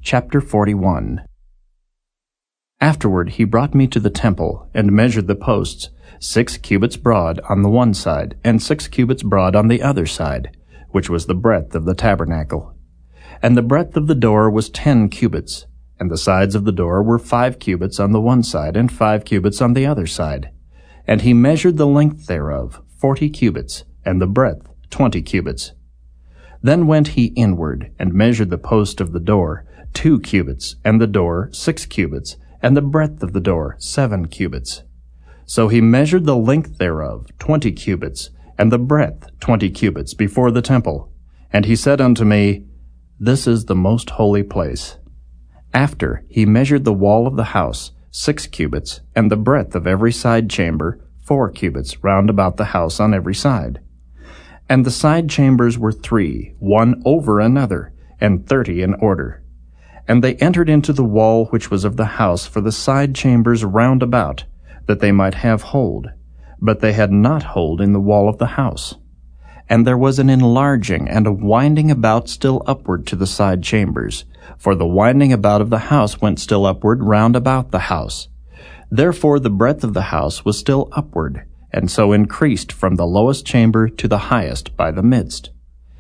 Chapter 41. Afterward he brought me to the temple, and measured the posts, 6 cubits broad on the one side, and 6 cubits broad on the other side, which was the breadth of the tabernacle. And the breadth of the door was 10 cubits, and the sides of the door were 5 cubits on the one side, and 5 cubits on the other side. And he measured the length thereof, 40 cubits, and the breadth 20 cubits. Then went he inward, and measured the post of the door, 2 cubits, and the door 6 cubits, and the breadth of the door 7 cubits. So he measured the length thereof 20 cubits, and the breadth 20 cubits before the temple. And he said unto me, This is the most holy place. After he measured the wall of the house 6 cubits, and the breadth of every side chamber 4 cubits round about the house on every side. And the side chambers were 3, one over another, and 30 in order. And they entered into the wall which was of the house for the side chambers round about, that they might have hold. But they had not hold in the wall of the house. And there was an enlarging and a winding about still upward to the side chambers, for the winding about of the house went still upward round about the house. Therefore the breadth of the house was still upward, and so increased from the lowest chamber to the highest by the midst.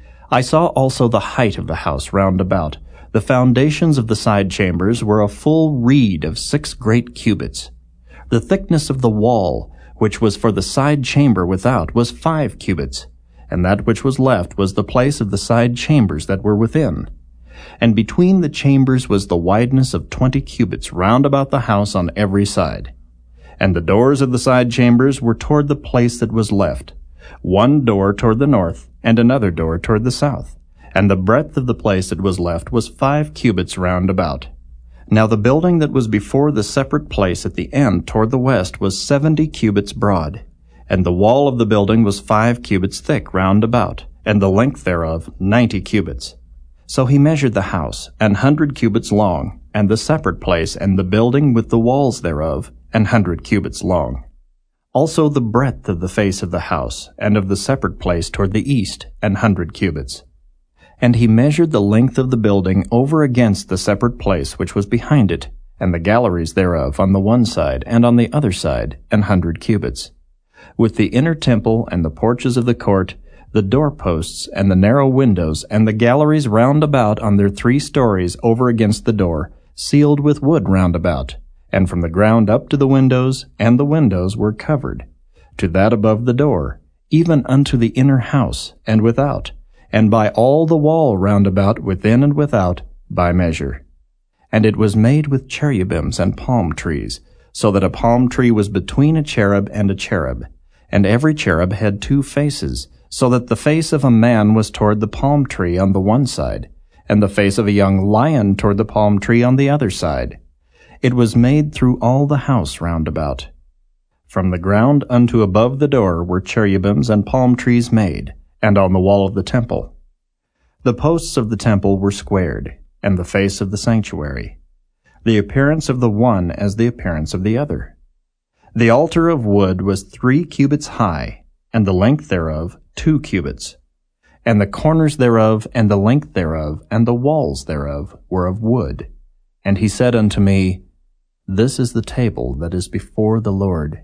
I saw also the height of the house round about. The foundations of the side chambers were a full reed of 6 great cubits. The thickness of the wall, which was for the side chamber without, was 5 cubits, and that which was left was the place of the side chambers that were within. And between the chambers was the wideness of 20 cubits round about the house on every side. And the doors of the side chambers were toward the place that was left, one door toward the north, and another door toward the south. And the breadth of the place that was left was 5 cubits round about. Now the building that was before the separate place at the end toward the west was 70 cubits broad, and the wall of the building was 5 cubits thick round about, and the length thereof 90 cubits. So he measured the house, 100 cubits long, and the separate place and the building with the walls thereof, 100 cubits long. Also the breadth of the face of the house, and of the separate place toward the east, 100 cubits. And he measured the length of the building over against the separate place which was behind it, and the galleries thereof on the one side and on the other side, 100 cubits. With the inner temple and the porches of the court, the doorposts and the narrow windows, and the galleries round about on their 3 stories over against the door, sealed with wood round about, and from the ground up to the windows, and the windows were covered, to that above the door, even unto the inner house, and without, and by all the wall round about within and without, by measure. And it was made with cherubims and palm trees, so that a palm tree was between a cherub and a cherub, and every cherub had 2 faces, so that the face of a man was toward the palm tree on the one side, and the face of a young lion toward the palm tree on the other side. It was made through all the house round about. From the ground unto above the door were cherubims and palm trees made, and on the wall of the temple. The posts of the temple were squared, and the face of the sanctuary, the appearance of the one as the appearance of the other. The altar of wood was 3 cubits high, and the length thereof 2 cubits. And the corners thereof, and the length thereof, and the walls thereof were of wood. And he said unto me, This is the table that is before the Lord.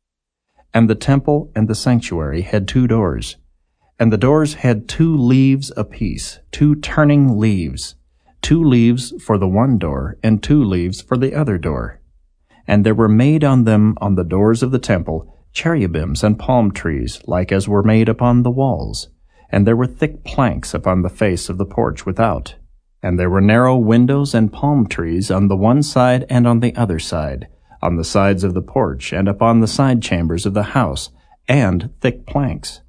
And the temple and the sanctuary had 2 doors, and the doors had 2 leaves apiece, 2 turning leaves, 2 leaves for the one door, and 2 leaves for the other door. And there were made on them on the doors of the temple cherubims and palm trees, like as were made upon the walls. And there were thick planks upon the face of the porch without. And there were narrow windows and palm trees on the one side and on the other side, on the sides of the porch, and upon the side chambers of the house, and thick planks.